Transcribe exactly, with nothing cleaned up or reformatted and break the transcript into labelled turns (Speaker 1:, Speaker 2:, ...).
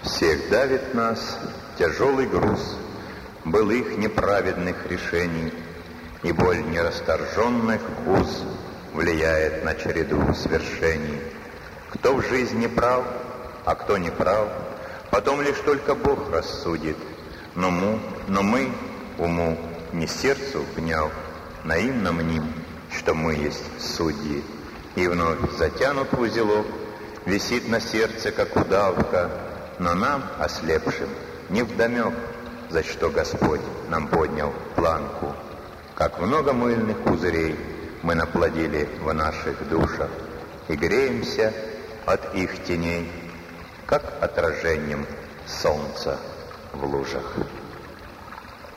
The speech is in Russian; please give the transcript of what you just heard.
Speaker 1: Всех давит нас тяжелый груз былых неправедных решений, и боль нерасторженных уз влияет на череду свершений. Кто в жизни прав, а кто не прав, потом лишь только Бог рассудит. Но, му, но мы уму не сердцу вняв, наивно мним, что мы есть судьи. И вновь затянут в узелок, висит на сердце, как удавка, но нам, ослепшим, невдомек, за что Господь нам поднял планку. Как много мыльных пузырей мы наплодили в наших душах и греемся от их теней, как отражением солнца в лужах.